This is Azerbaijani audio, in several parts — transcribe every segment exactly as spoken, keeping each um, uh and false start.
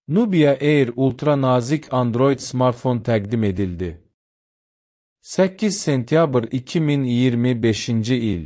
Nubia Air ultra nazik Android smartfon təqdim edildi. səkkiz sentyabr iki min iyirmi beşinci il.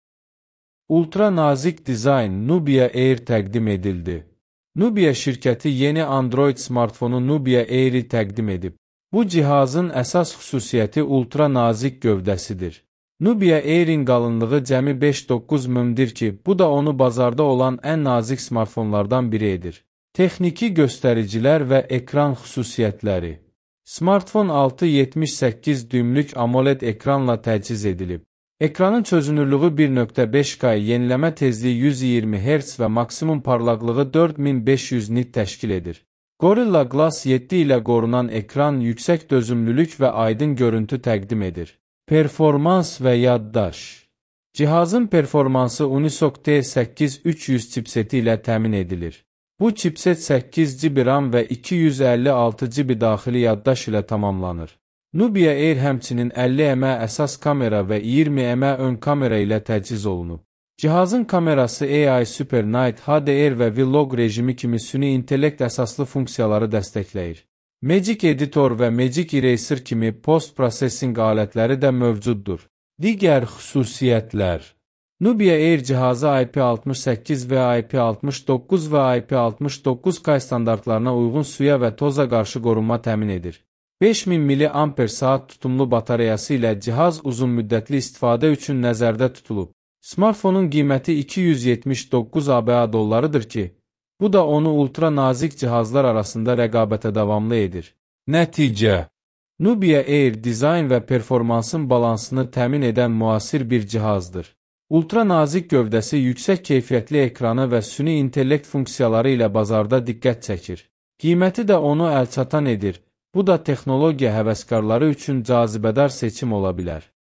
Ultra nazik dizayn Nubia Air təqdim edildi. Nubia şirkəti yeni Android smartfonu Nubia Air-i təqdim edib. Bu cihazın əsas xüsusiyyəti ultra nazik gövdəsidir. Nubia Air-in qalınlığı cəmi beş nöqtə doqquz mm'dir ki, bu da onu bazarda olan ən nazik smartfonlardan biri edir. Texniki göstəricilər və ekran xüsusiyyətləri. Smartfon altı yetmiş səkkiz düymlük AMOLED ekranla təchiz edilib. Ekranın çözünürlüğü bir nöqtə beş K, yeniləmə tezliyi yüz iyirmi hertz və maksimum parlaqlığı dörd min beş yüz nit təşkil edir. Gorilla Glass yeddi ilə qorunan ekran yüksək dözümlülük və aydın görüntü təqdim edir. Performans və yaddaş. Cihazın performansı Unisoc T səkkiz üç yüz çipseti ilə təmin edilir. Bu çipset səkkiz giqabayt RAM və iki yüz əlli altı giqabayt daxili yaddaş ilə tamamlanır. Nubia Air həmçinin əlli megapiksellik əsas kamera və iyirmi megapiksellik ön kamera ilə təchiz olunub. Cihazın kamerası A I Super Night, H D R və Vlog rejimi kimi süni intellekt əsaslı funksiyaları dəstəkləyir. Magic Editor və Magic Eraser kimi post-processing alətləri də mövcuddur. Digər xüsusiyyətlər. Nubia Air cihazı I P altmış səkkiz və I P altmış doqquz və I P altmış doqquz K standartlarına uyğun suya və toza qarşı qorunma təmin edir. beş min milliamper saat tutumlu batareyası ilə cihaz uzunmüddətli istifadə üçün nəzərdə tutulub. Smartfonun qiyməti iki yüz yetmiş doqquz ABŞ dollarıdır ki, bu da onu ultra nazik cihazlar arasında rəqabətə davamlı edir. Nəticə. Nubia Air dizayn və performansın balansını təmin edən müasir bir cihazdır. Ultra nazik gövdəsi yüksək keyfiyyətli ekranı və süni intellekt funksiyaları ilə bazarda diqqət çəkir. Qiyməti də onu əlçatan edir. Bu da texnologiya həvəskarları üçün cazibədar seçim ola bilər.